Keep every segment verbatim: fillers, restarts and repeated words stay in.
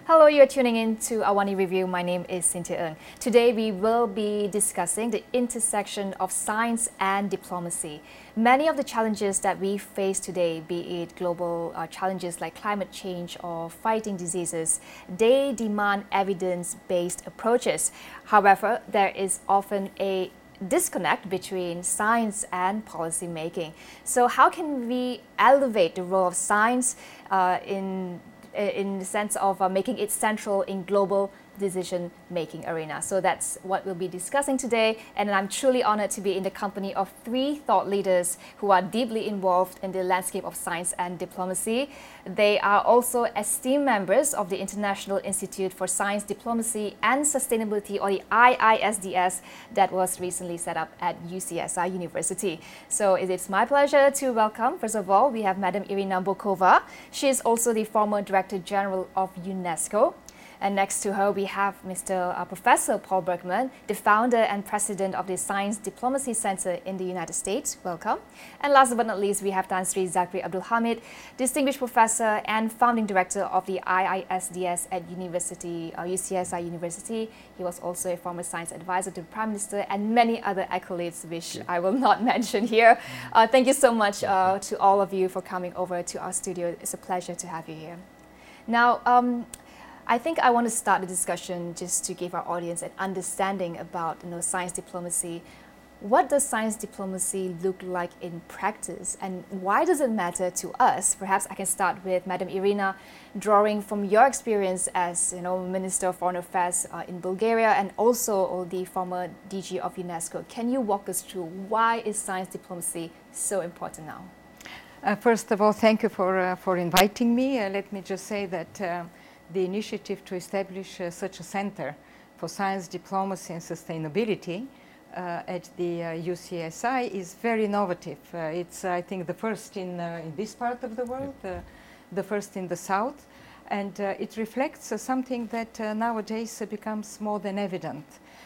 Hello, you're tuning in to Awani Review. My name is Cynthia Ng. Today we will be discussing the intersection of science and diplomacy. Many of the challenges that we face today, be it global uh, challenges like climate change or fighting diseases, they demand evidence-based approaches. However, there is often a disconnect between science and policy making. So how can we elevate the role of science uh, in in the sense of uh, making it central in global decision-making arena? So that's what we'll be discussing today, and I'm truly honored to be in the company of three thought leaders who are deeply involved in the landscape of science and diplomacy. They are also esteemed members of the International Institute for Science, Diplomacy and Sustainability, or the I I S D S, that was recently set up at U C S I University. So it is my pleasure to welcome, first of all, we have Madam Irina Bokova. She is also the former Director General of UNESCO. And next to her, we have Mister Uh, Professor Paul Bergman, the founder and president of the Science Diplomacy Center in the United States. Welcome. And last but not least, we have Tan Sri Zakri Abdul Hamid, distinguished professor and founding director of the I I S D S at University, uh, U C S I University. He was also a former science advisor to the Prime Minister and many other accolades, which I will not mention here. Uh, thank you so much uh, to all of you for coming over to our studio. It's a pleasure to have you here. Now, um, I think I want to start the discussion just to give our audience an understanding about you know, science diplomacy. What does science diplomacy look like in practice, and why does it matter to us? Perhaps I can start with Madam Irina, drawing from your experience as you know, Minister of Foreign Affairs uh, in Bulgaria and also the former D G of UNESCO. Can you walk us through why is science diplomacy so important now? Uh, first of all, thank you for, uh, for inviting me. Uh, let me just say that uh, the initiative to establish uh, such a center for science, diplomacy and sustainability uh, at the uh, U C S I is very innovative. Uh, it's, I think, the first in, uh, in this part of the world, uh, the first in the South, and uh, it reflects uh, something that uh, nowadays uh, becomes more than evident.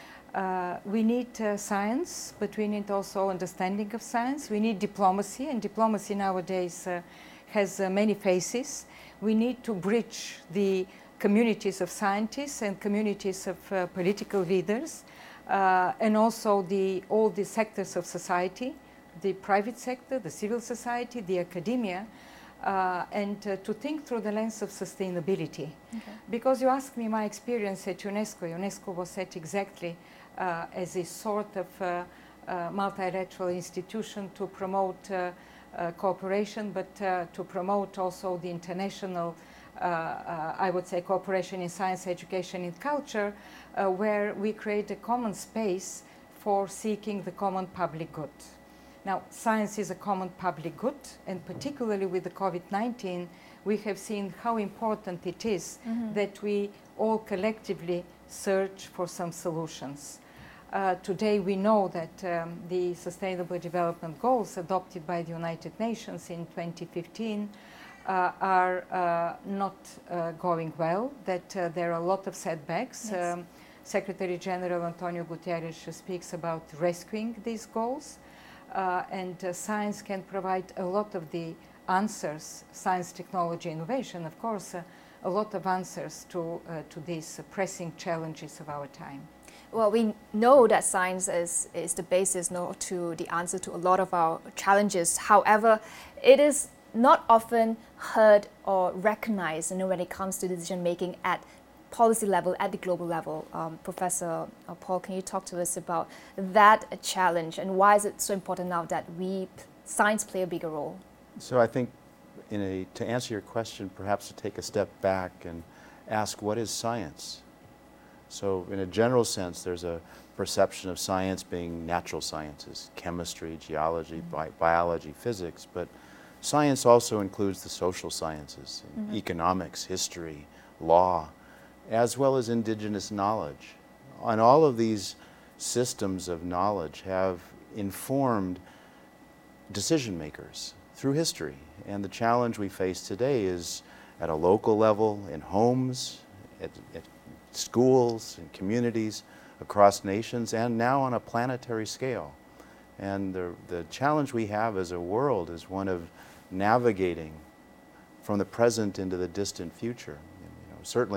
Uh, we need uh, science, but we need also understanding of science. We need diplomacy, and diplomacy nowadays uh, has uh, many faces. We need to bridge the communities of scientists and communities of uh, political leaders, uh, and also the, all the sectors of society, the private sector, the civil society, the academia, uh, and uh, to think through the lens of sustainability. Okay. Because you asked me my experience at UNESCO. UNESCO was set exactly uh, as a sort of uh, uh, multilateral institution to promote uh, Uh, cooperation, but uh, to promote also the international, uh, uh, I would say, cooperation in science, education, and culture, uh, where we create a common space for seeking the common public good. Now, science is a common public good, and particularly with the COVID nineteen, we have seen how important it is mm-hmm. that we all collectively search for some solutions. Uh, today we know that um, the Sustainable Development Goals adopted by the United Nations in twenty fifteen uh, are uh, not uh, going well, that uh, there are a lot of setbacks. Yes. Um, Secretary General Antonio Guterres speaks about rescuing these goals, uh, and uh, science can provide a lot of the answers, science, technology, innovation, of course, uh, a lot of answers to, uh, to these uh, pressing challenges of our time. Well, we know that science is, is the basis no, to the answer to a lot of our challenges. However, it is not often heard or recognized you know, when it comes to decision making at policy level, at the global level. Um, Professor uh, Paul, can you talk to us about that challenge, and why is it so important now that we, science play a bigger role? So I think in a, to answer your question, perhaps to take a step back and ask, what is science? So in a general sense, there's a perception of science being natural sciences, chemistry, geology, mm-hmm. bi biology, physics, but science also includes the social sciences, mm-hmm. economics, history, law, as well as indigenous knowledge. And all of these systems of knowledge have informed decision makers through history. And the challenge we face today is at a local level, in homes, at, at schools and communities across nations, and now on a planetary scale. And the, the challenge we have as a world is one of navigating from the present into the distant future. You know, certainly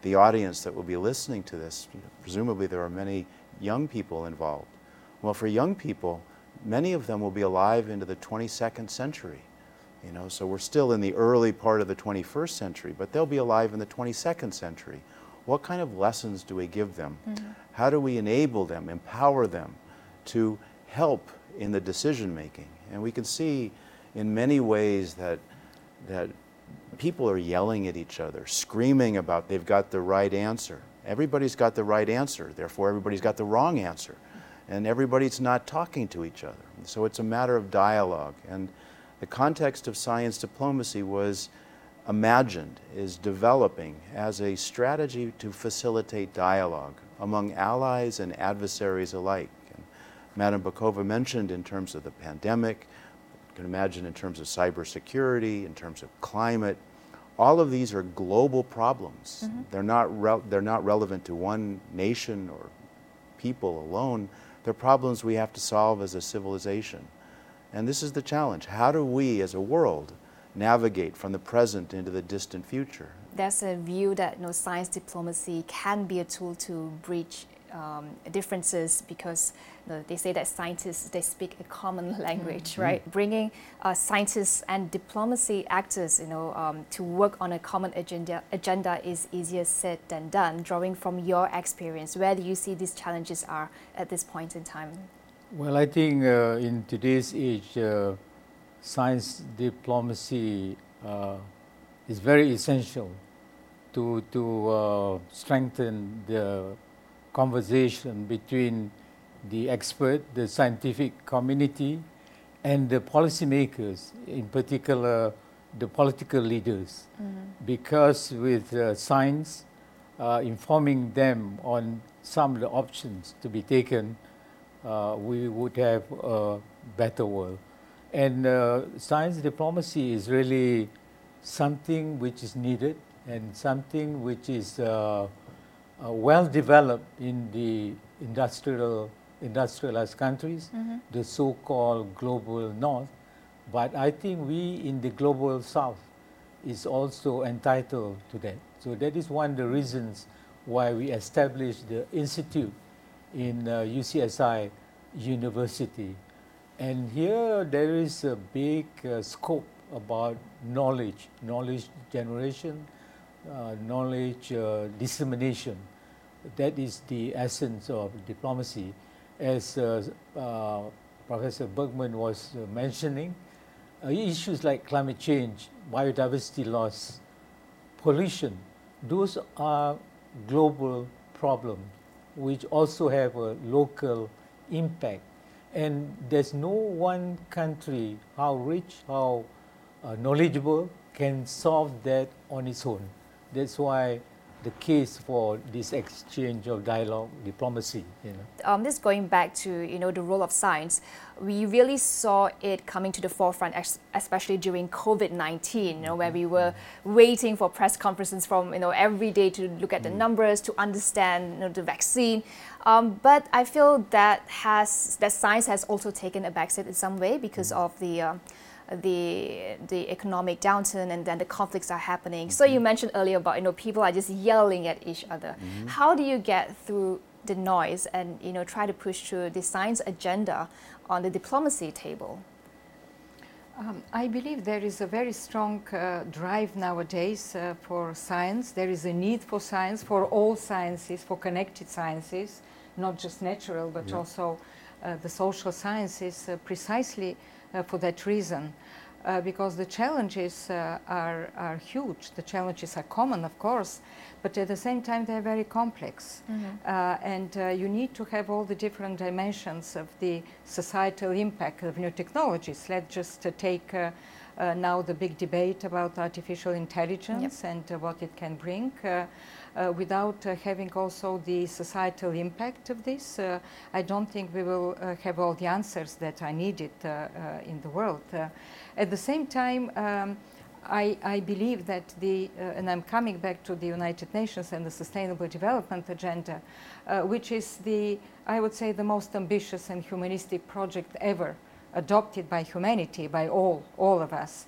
the audience that will be listening to this, presumably there are many young people involved. Well, for young people, many of them will be alive into the twenty-second century. You know, so we're still in the early part of the twenty-first century, but they'll be alive in the twenty-second century. What kind of lessons do we give them? Mm-hmm. How do we enable them, empower them to help in the decision making? And we can see in many ways that, that people are yelling at each other, screaming about they've got the right answer. Everybody's got the right answer, therefore everybody's got the wrong answer. And everybody's not talking to each other. So it's a matter of dialogue. And the context of science diplomacy was imagined, is developing as a strategy to facilitate dialogue among allies and adversaries alike. And Madam Bokova mentioned in terms of the pandemic, you can imagine in terms of cybersecurity, in terms of climate. All of these are global problems. Mm-hmm. They're not re- they're not relevant to one nation or people alone. They're problems we have to solve as a civilization. And this is the challenge. How do we as a world navigate from the present into the distant future? There's a view that you know, science diplomacy can be a tool to bridge um, differences because you know, they say that scientists, they speak a common language, mm-hmm. right? Bringing uh, scientists and diplomacy actors you know, um, to work on a common agenda, agenda is easier said than done. Drawing from your experience, where do you see these challenges are at this point in time? Well, I think uh, in today's age, uh, science diplomacy uh, is very essential to, to uh, strengthen the conversation between the expert, the scientific community, and the policymakers, in particular the political leaders. Mm-hmm. Because with uh, science uh, informing them on some of the options to be taken, Uh, we would have a better world. And uh, science diplomacy is really something which is needed and something which is uh, uh, well developed in the industrial, industrialized countries, mm-hmm. the so-called global north. But I think we in the global south is also entitled to that. So that is one of the reasons why we established the institute in uh, U C S I University. And here there is a big uh, scope about knowledge, knowledge generation, uh, knowledge uh, dissemination. That is the essence of diplomacy. As uh, uh, Professor Bergman was uh, mentioning, uh, issues like climate change, biodiversity loss, pollution, those are global problems which also have a local impact. And there's no one country, how rich, how uh, knowledgeable, can solve that on its own. That's why the case for this exchange of dialogue, diplomacy. You know. Um, this going back to you know the role of science, we really saw it coming to the forefront, especially during COVID nineteen. You know, where we were waiting for press conferences from you know every day to look at the numbers to understand you know, the vaccine. Um, but I feel that has that science has also taken a backseat in some way because of the. Uh, the the economic downturn and then the conflicts are happening. Mm-hmm. So you mentioned earlier about you know people are just yelling at each other. Mm-hmm. How do you get through the noise and you know try to push through the science agenda on the diplomacy table? Um, I believe there is a very strong uh, drive nowadays uh, for science. There is a need for science, for all sciences, for connected sciences, not just natural but yeah. also uh, the social sciences, uh, precisely Uh, for that reason, uh, because the challenges uh, are, are huge. The challenges are common, of course, but at the same time they're very complex. Mm-hmm. uh, and uh, you need to have all the different dimensions of the societal impact of new technologies. Let's just uh, take uh, uh, now the big debate about artificial intelligence. Yep. And uh, what it can bring. Uh, Uh, without uh, having also the societal impact of this, uh, I don't think we will uh, have all the answers that are needed uh, uh, in the world. Uh, at the same time, um, I, I believe that the, uh, and I'm coming back to the United Nations and the Sustainable Development Agenda, uh, which is the, I would say, the most ambitious and humanistic project ever adopted by humanity, by all, all of us.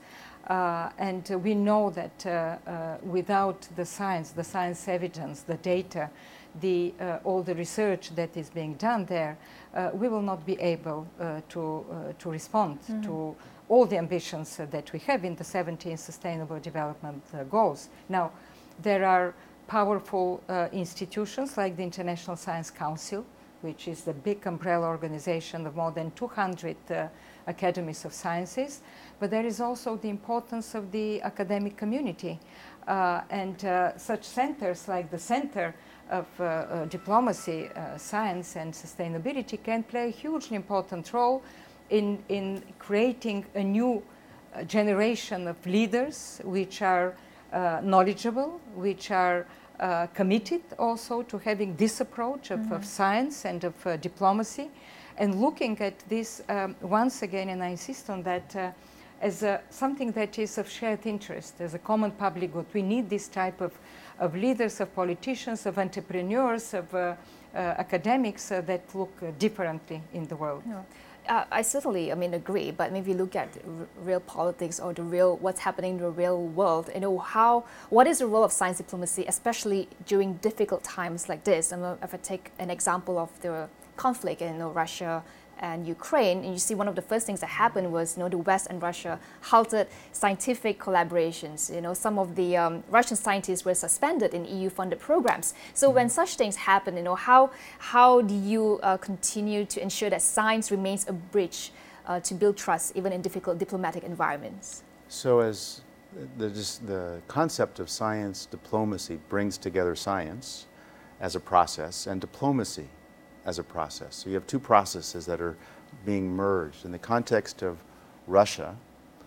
Uh, and uh, we know that uh, uh, without the science, the science evidence, the data, the, uh, all the research that is being done there, uh, we will not be able uh, to, uh, to respond mm-hmm. to all the ambitions uh, that we have in the seventeen Sustainable Development uh, Goals. Now, there are powerful uh, institutions like the International Science Council, which is the big umbrella organization of more than two hundred uh, academies of sciences, but there is also the importance of the academic community. Uh, and uh, such centers like the Center of uh, uh, Diplomacy, uh, Science and Sustainability can play a hugely important role in, in creating a new uh, generation of leaders which are uh, knowledgeable, which are uh, committed also to having this approach of, mm-hmm. of science and of uh, diplomacy, and looking at this um, once again, and I insist on that, uh, as a, something that is of shared interest, as a common public good. We need this type of, of leaders, of politicians, of entrepreneurs, of uh, uh, academics uh, that look uh, differently in the world. Yeah. Uh, I certainly, I mean, agree. But maybe look at r real politics or the real what's happening in the real world. You know, how what is the role of science diplomacy, especially during difficult times like this? I mean, if I take an example of the conflict in you know, Russia and Ukraine, and you see one of the first things that happened was, you know, the West and Russia halted scientific collaborations. You know, some of the um, Russian scientists were suspended in E U-funded programs. So when such things happen, you know, how how do you uh, continue to ensure that science remains a bridge uh, to build trust, even in difficult diplomatic environments? So as the, just the concept of science diplomacy brings together science as a process and diplomacy as a process. So you have two processes that are being merged. In the context of Russia,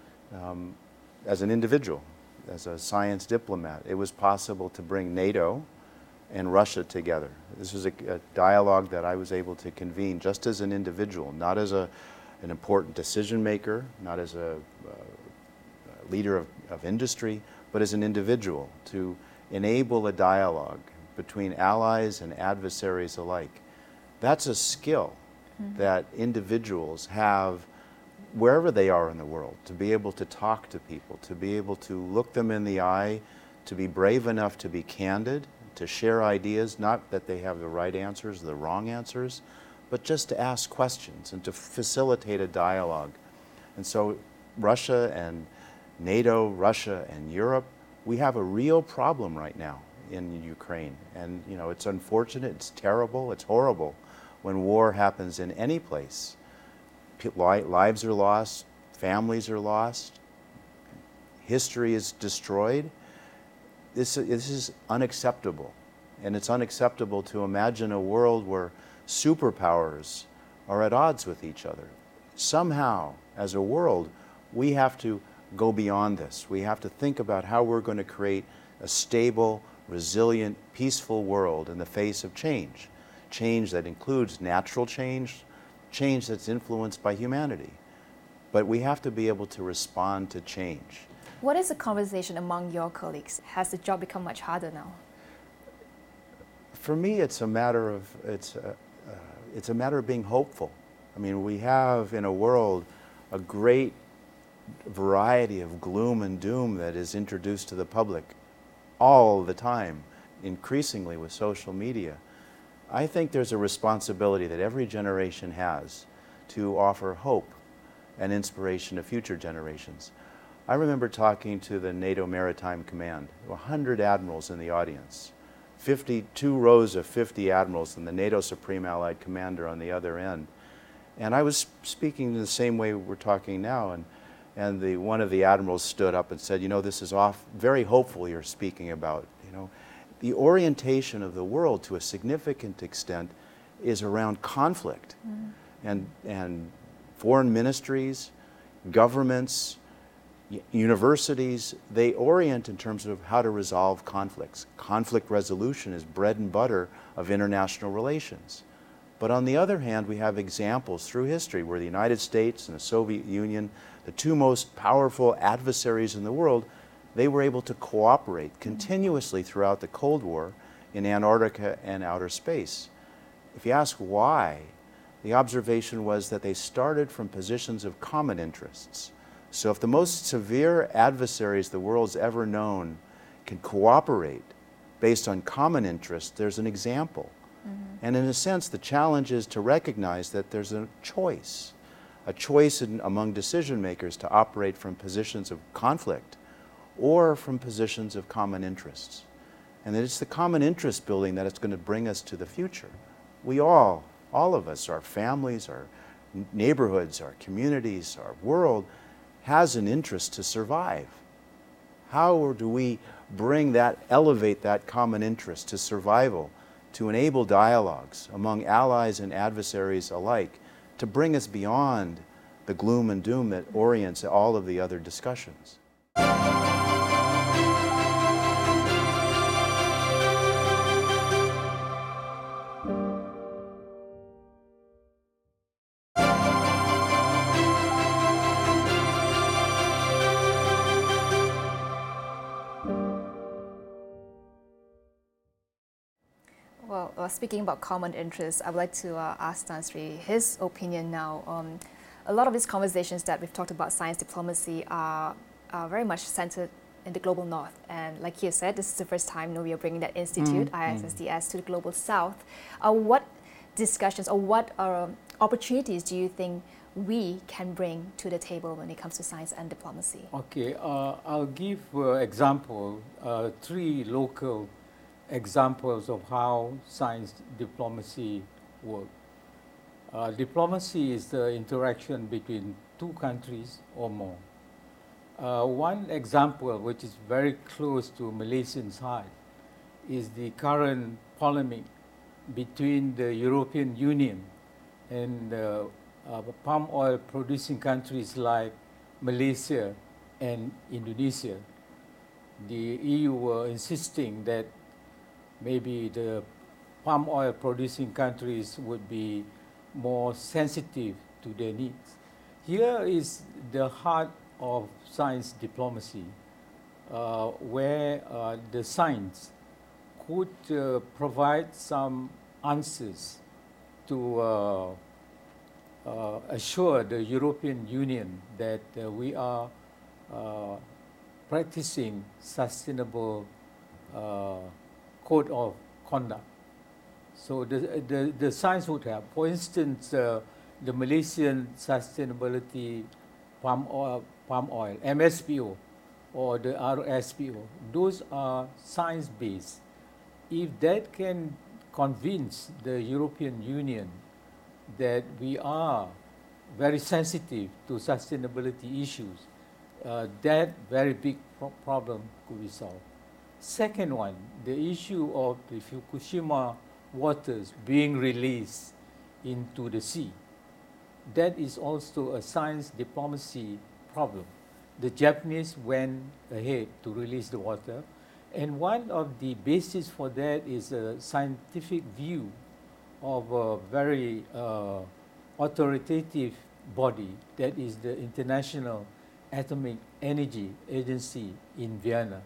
um, as an individual, as a science diplomat, it was possible to bring NATO and Russia together. This was a, a dialogue that I was able to convene just as an individual, not as a, an important decision maker, not as a, a leader of, of industry, but as an individual, to enable a dialogue between allies and adversaries alike. That's a skill mm-hmm. that individuals have wherever they are in the world, to be able to talk to people, to be able to look them in the eye, to be brave enough to be candid, to share ideas, not that they have the right answers or the wrong answers, but just to ask questions and to facilitate a dialogue. And so Russia and NATO, Russia and Europe, we have a real problem right now in Ukraine. And you know, it's unfortunate, it's terrible, it's horrible when war happens in any place. Lives are lost, families are lost, history is destroyed. This, this is unacceptable. And it's unacceptable to imagine a world where superpowers are at odds with each other. Somehow, as a world, we have to go beyond this. We have to think about how we're going to create a stable, resilient, peaceful world in the face of change. Change that includes natural change, change that's influenced by humanity. But we have to be able to respond to change. What is the conversation among your colleagues? Has the job become much harder now? For me, it's a matter of, it's a, uh, it's a matter of being hopeful. I mean, we have in a world a great variety of gloom and doom that is introduced to the public all the time, increasingly with social media. I think there's a responsibility that every generation has to offer hope and inspiration to future generations. I remember talking to the NATO Maritime Command, one hundred admirals in the audience, fifty-two rows of fifty admirals and the NATO Supreme Allied Commander on the other end. And I was speaking the same way we're talking now, and, and the, one of the admirals stood up and said, you know, this is off, very hopeful you're speaking about, you know. The orientation of the world to a significant extent is around conflict. Mm. And, and foreign ministries, governments, universities, they orient in terms of how to resolve conflicts. Conflict resolution is bread and butter of international relations. But on the other hand, we have examples through history where the United States and the Soviet Union, the two most powerful adversaries in the world, they were able to cooperate continuously throughout the Cold War in Antarctica and outer space. If you ask why, the observation was that they started from positions of common interests. So if the most severe adversaries the world's ever known can cooperate based on common interest, there's an example. Mm-hmm. And in a sense, the challenge is to recognize that there's a choice, a choice in, among decision makers to operate from positions of conflict or from positions of common interests. And that it's the common interest building that it's going to bring us to the future. We all, all of us, our families, our neighborhoods, our communities, our world, has an interest to survive. How do we bring that, elevate that common interest to survival, to enable dialogues among allies and adversaries alike, to bring us beyond the gloom and doom that orients all of the other discussions? Well, uh, speaking about common interests, I would like to uh, ask Tan Sri his opinion now. Um, a lot of these conversations that we've talked about science diplomacy are, are very much centered in the global north. And like you said, this is the first time you know, we are bringing that institute, mm, I S S D S, mm. to the global south. Uh, what discussions or what uh, opportunities do you think we can bring to the table when it comes to science and diplomacy? Okay, uh, I'll give uh, example, uh, three local examples of how science diplomacy works. Uh, diplomacy is the interaction between two countries or more. Uh, one example, which is very close to Malaysian's heart, is the current polemic between the European Union and uh, uh, palm oil producing countries like Malaysia and Indonesia. The E U were insisting that maybe the palm oil producing countries would be more sensitive to their needs. Here is the heart of science diplomacy, uh, where uh, the science could uh, provide some answers to uh, uh, assure the European Union that uh, we are uh, practicing sustainable uh, code of conduct. So the, the, the science would help. For instance, uh, the Malaysian Sustainability Palm Oil, Palm Oil, M S P O, or the R S P O, those are science-based. If that can convince the European Union that we are very sensitive to sustainability issues, uh, that very big pro problem could be solved. Second one, the issue of the Fukushima waters being released into the sea. That is also a science diplomacy problem. The Japanese went ahead to release the water, and one of the basis for that is a scientific view of a very uh, authoritative body, that is the International Atomic Energy Agency in Vienna,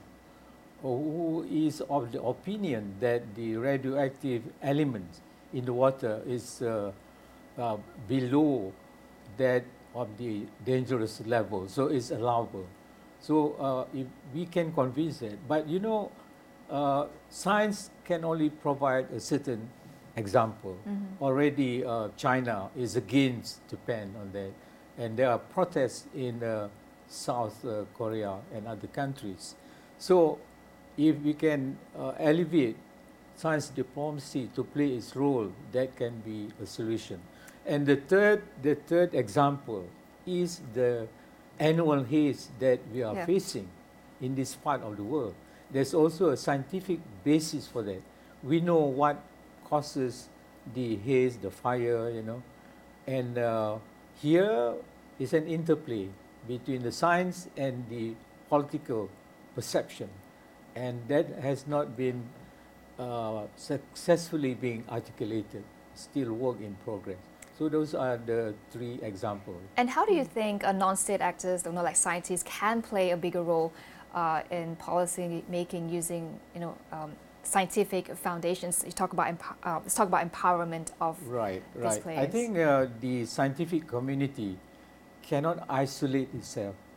who is of the opinion that the radioactive elements in the water is uh, uh, below that of the dangerous level, so it's allowable. So uh, if we can convince that, but you know, uh, science can only provide a certain example. Mm-hmm. Already uh, China is against Japan on that, and there are protests in uh, South uh, Korea and other countries. So if we can uh, elevate science diplomacy to play its role, that can be a solution. And the third, the third example is the annual haze that we are yeah. facing in this part of the world. There's also a scientific basis for that. We know what causes the haze, the fire, you know, and uh, here is an interplay between the science and the political perception, and that has not been uh, successfully being articulated, still work in progress. So those are the three examples. And how do you think uh, non-state actors, you know, like scientists, can play a bigger role uh, in policy making using, you know, um, scientific foundations? You talk about empo uh, let's talk about empowerment of right, these right. players. I think uh, the scientific community cannot isolate itself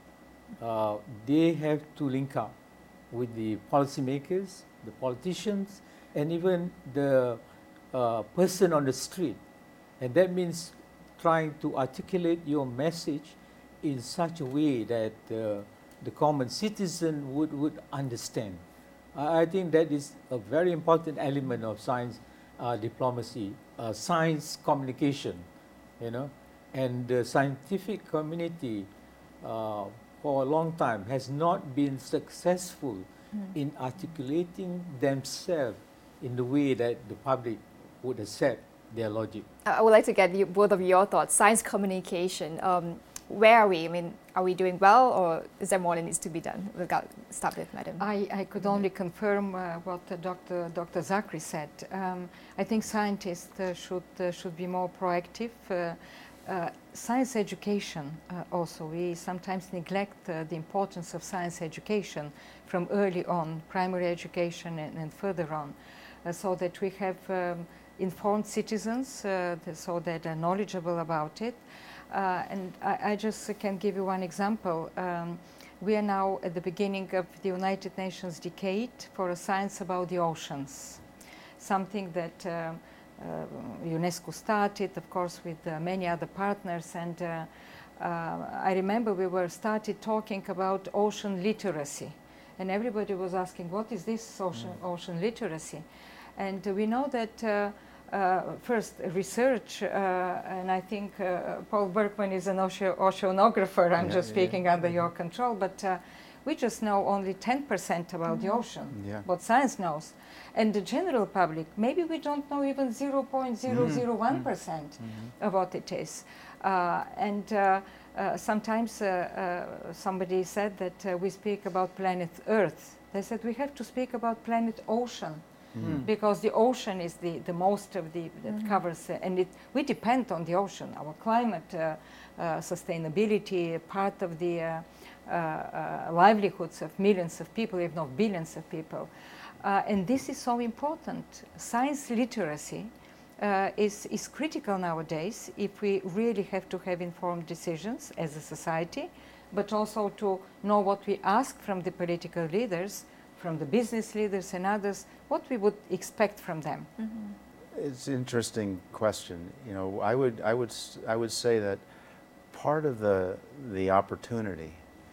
uh, they have to link up with the policymakers, the politicians, and even the uh, person on the street. And that means trying to articulate your message in such a way that uh, the common citizen would, would understand. I, I think that is a very important element of science uh, diplomacy, uh, science communication, you know, and the scientific community uh, for a long time has not been successful mm. in articulating themselves in the way that the public would accept their logic. I would like to get you, both of your thoughts. Science communication, um, where are we? I mean, are we doing well, or is there more that needs to be done? We'll go, start with Madam. I, I could only confirm uh, what uh, Doctor Doctor Zachary said. Um, I think scientists uh, should uh, should be more proactive. Uh, uh, science education uh, also. We sometimes neglect uh, the importance of science education from early on, primary education and, and further on, uh, so that we have um, informed citizens, uh, so that they're knowledgeable about it. Uh, and I, I just can give you one example. Um, we are now at the beginning of the United Nations Decade for a science about the oceans, something that uh, uh, UNESCO started, of course, with uh, many other partners. And uh, uh, I remember we were started talking about ocean literacy, and everybody was asking, what is this ocean, mm. ocean literacy? And uh, we know that uh, uh, first research, uh, and I think uh, Paul Berkman is an oce oceanographer, I'm yeah, just speaking yeah. under mm-hmm. your control, but uh, we just know only ten percent about mm-hmm. the ocean, yeah. what science knows. And the general public, maybe we don't know even zero point zero zero one percent mm-hmm. of what it is. Uh, and uh, uh, sometimes uh, uh, somebody said that uh, we speak about planet Earth. They said we have to speak about planet ocean. Mm. Because the ocean is the, the most of the, that mm-hmm. covers, uh, and it, we depend on the ocean. Our climate, uh, uh, sustainability, part of the uh, uh, uh, livelihoods of millions of people, if not billions of people. Uh, and this is so important. Science literacy uh, is, is critical nowadays if we really have to have informed decisions as a society, but also to know what we ask from the political leaders, from the business leaders and others, what we would expect from them. Mm-hmm. It's an interesting question. You know, I would, I would, I would say that part of the, the opportunity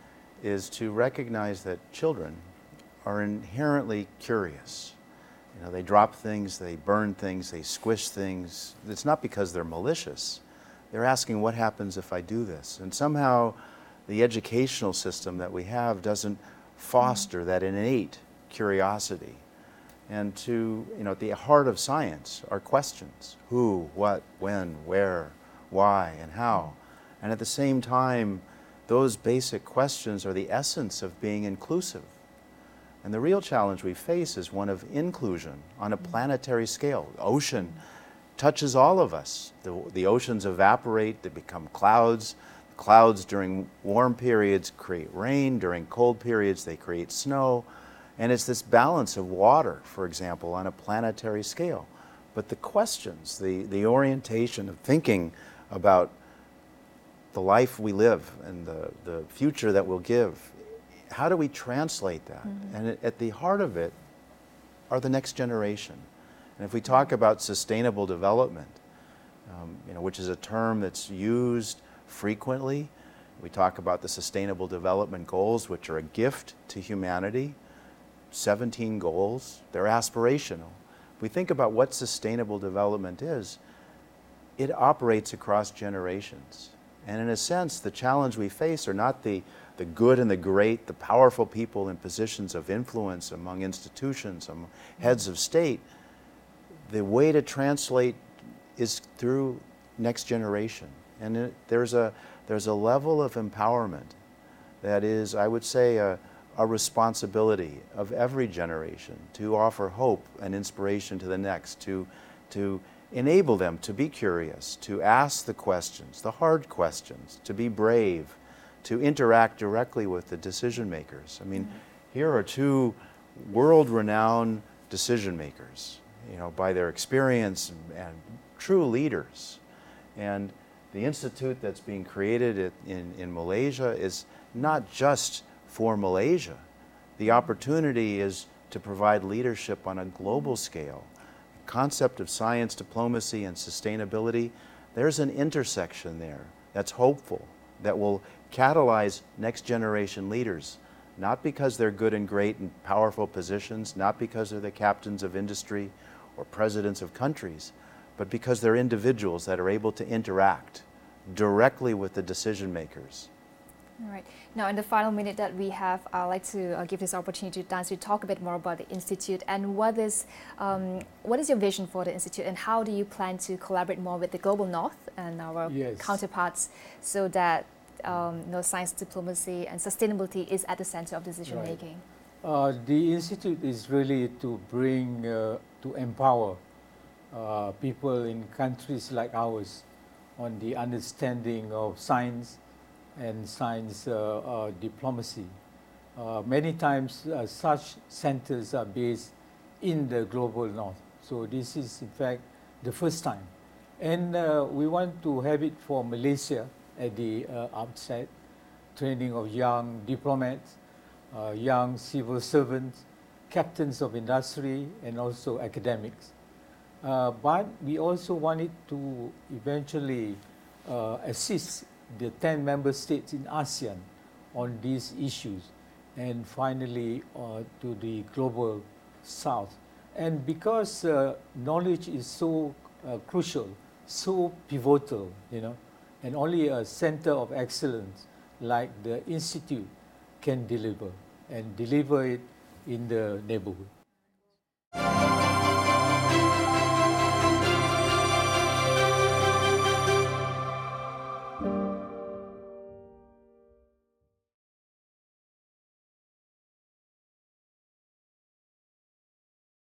is to recognize that children are inherently curious. You know, they drop things, they burn things, they squish things. It's not because they're malicious. They're asking, what happens if I do this? And somehow the educational system that we have doesn't foster mm-hmm. that innate curiosity. And to, you know, at the heart of science are questions: who, what, when, where, why, and how. And at the same time, those basic questions are the essence of being inclusive. And the real challenge we face is one of inclusion on a planetary scale. The ocean touches all of us. The, the oceans evaporate, they become clouds. Clouds during warm periods create rain, during cold periods they create snow, and it's this balance of water, for example, on a planetary scale. But the questions, the, the orientation of thinking about the life we live and the, the future that we'll give, how do we translate that? Mm-hmm. And at the heart of it are the next generation. And if we talk about sustainable development, um, you know, which is a term that's used frequently. We talk about the Sustainable Development Goals, which are a gift to humanity. seventeen goals, they're aspirational. If we think about what sustainable development is, it operates across generations. And in a sense, the challenge we face are not the, the good and the great, the powerful people in positions of influence among institutions, among heads of state. The way to translate is through next generation. And it, there's, a, there's a level of empowerment that is, I would say, a, a responsibility of every generation to offer hope and inspiration to the next, to, to enable them to be curious, to ask the questions, the hard questions, to be brave, to interact directly with the decision makers. I mean, mm-hmm. here are two world-renowned decision makers, you know, by their experience and, and true leaders. And The institute that's being created at, in, in Malaysia is not just for Malaysia. The opportunity is to provide leadership on a global scale. The concept of science, diplomacy, and sustainability, there's an intersection there that's hopeful, that will catalyze next generation leaders, not because they're good and great and powerful positions, not because they're the captains of industry or presidents of countries, but because they're individuals that are able to interact directly with the decision makers. All right. Now, in the final minute that we have, I'd like to uh, give this opportunity to Dan to talk a bit more about the Institute and what is, um, what is your vision for the Institute and how do you plan to collaborate more with the Global North and our Yes. counterparts so that um, you know, science, diplomacy and sustainability is at the center of decision Right. making? Uh, the Institute is really to bring, uh, to empower uh, people in countries like ours on the understanding of science and science uh, uh, diplomacy. Uh, many times uh, such centers are based in the global north. So this is in fact the first time. And uh, we want to have it for Malaysia at the uh, outset, training of young diplomats, uh, young civil servants, captains of industry, and also academics. Uh, but we also wanted to eventually uh, assist the ten member states in ASEAN on these issues, and finally uh, to the global south. And because uh, knowledge is so uh, crucial, so pivotal, you know, and only a center of excellence like the Institute can deliver, and deliver it in the neighborhood.